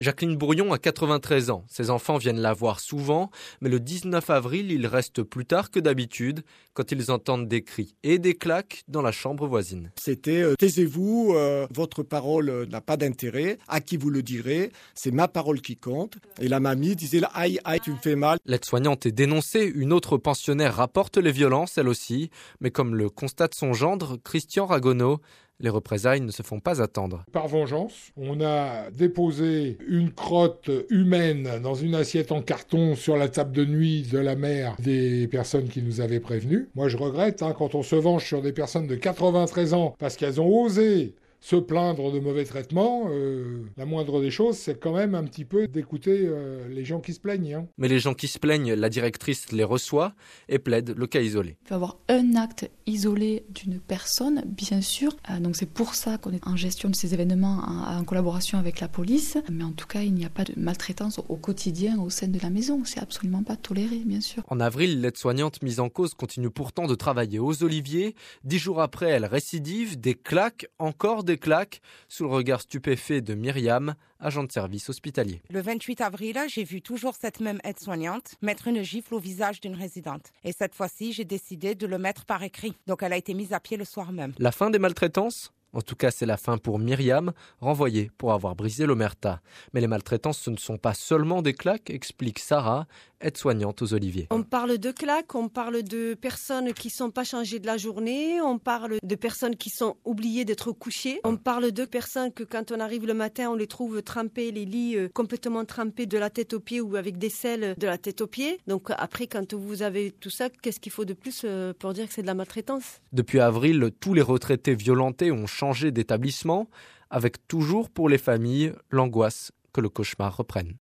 Jacqueline Bourrion a 93 ans. Ses enfants viennent la voir souvent, mais le 19 avril, ils restent plus tard que d'habitude quand ils entendent des cris et des claques dans la chambre voisine. C'était taisez-vous, votre parole n'a pas d'intérêt, à qui vous le direz, c'est ma parole qui compte. Et la mamie disait aïe, aïe, tu me fais mal. L'aide-soignante est dénoncée, une autre pensionnaire rapporte les violences, elle aussi, mais comme le constate son gendre, Christian Ragonneau, les représailles ne se font pas attendre. Par vengeance, on a déposé une crotte humaine dans une assiette en carton sur la table de nuit de la mère des personnes qui nous avaient prévenus. Moi, je regrette quand on se venge sur des personnes de 93 ans parce qu'elles ont osé se plaindre de mauvais traitements, la moindre des choses, c'est quand même un petit peu d'écouter les gens qui se plaignent. Mais les gens qui se plaignent, la directrice les reçoit et plaide le cas isolé. Il peut y avoir un acte isolé d'une personne, bien sûr. Donc c'est pour ça qu'on est en gestion de ces événements en collaboration avec la police. Mais en tout cas, il n'y a pas de maltraitance au quotidien au sein de la maison. C'est absolument pas toléré, bien sûr. En avril, l'aide-soignante mise en cause continue pourtant de travailler aux Oliviers. 10 jours après, elle récidive, des claques, encore des claques, sous le regard stupéfait de Myriam, agent de service hospitalier. Le 28 avril, j'ai vu toujours cette même aide-soignante mettre une gifle au visage d'une résidente. Et cette fois-ci, j'ai décidé de le mettre par écrit. Donc elle a été mise à pied le soir même. La fin des maltraitances ? En tout cas, c'est la fin pour Myriam, renvoyée pour avoir brisé l'omerta. Mais les maltraitances, ce ne sont pas seulement des claques, explique Sarah, aide-soignante aux Oliviers. On parle de claques, on parle de personnes qui ne sont pas changées de la journée, on parle de personnes qui sont oubliées d'être couchées, on parle de personnes que quand on arrive le matin, on les trouve trempées, les lits complètement trempés de la tête aux pieds ou avec des selles de la tête aux pieds. Donc après, quand vous avez tout ça, qu'est-ce qu'il faut de plus pour dire que c'est de la maltraitance ? Depuis avril, tous les retraités violentés ont changé d'établissement, avec toujours pour les familles l'angoisse que le cauchemar reprenne.